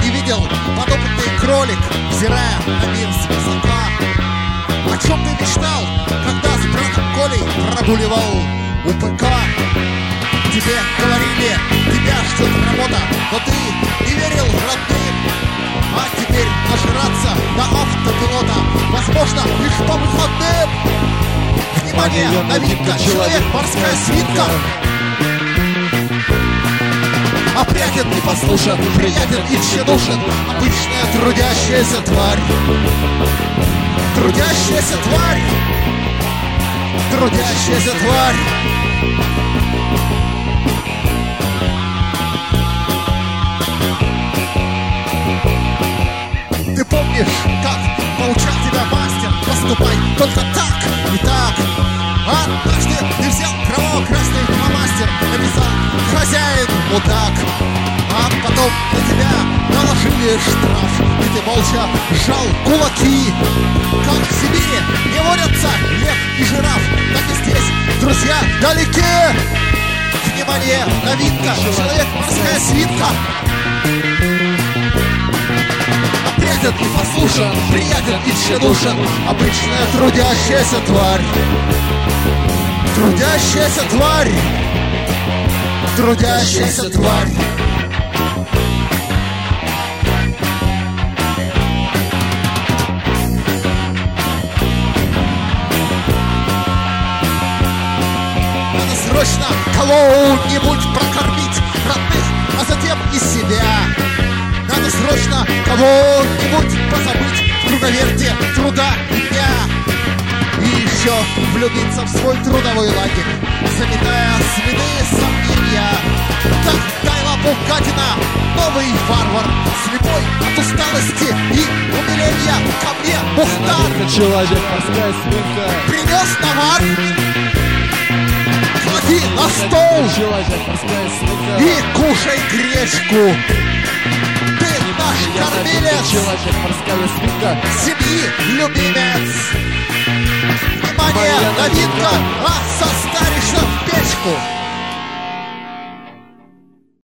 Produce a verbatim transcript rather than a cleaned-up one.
не видел подопытный кролик, взирая на мир свысока. О чем ты мечтал, когда с братом Колей прогуливал у ПК? Тебе говорили, тебя ждет работа, но ты не верил родным. А теперь нажраться до автопилота возможно лишь по выходным. Внимание, новинка, человек, морская свинка. Опрятен, непослушен, приятен и тщедушен, обычная трудящаяся тварь. Трудящаяся тварь. Трудящаяся тварь. Ты помнишь, как поучал тебя мастер? Поступай только так и так. А однажды ты взял кроваво-красный фломастер, написал «Хозяин мудак». А потом на тебя наложили штраф, и ты молча сжал кулаки. Как в Сибири не водятся лев и жираф, так и здесь друзья далеки. Внимание, новинка, человек, морская свинка. Опрятен и послушен, приятен и тщедушен, обычная трудящаяся тварь. Трудящаяся тварь. Трудящаяся тварь. Надо срочно кого-нибудь прокормить родных, а затем и себя. Надо срочно кого-нибудь позабыть в круговерте труда и дня. И еще влюбиться в свой трудовой лагерь, заметая следы сомнения. Так Тайла Пукатина, новый варвар, слепой от усталости и умиления. Ко мне Мухтар, человек, морская свинка, принес товар. Клади на стол, человек, морская свинка, и кушай гречку. Ты наш кормилец, человек, морская свинка, семьи любимец. Внимание, новинка, а состаришься в печку.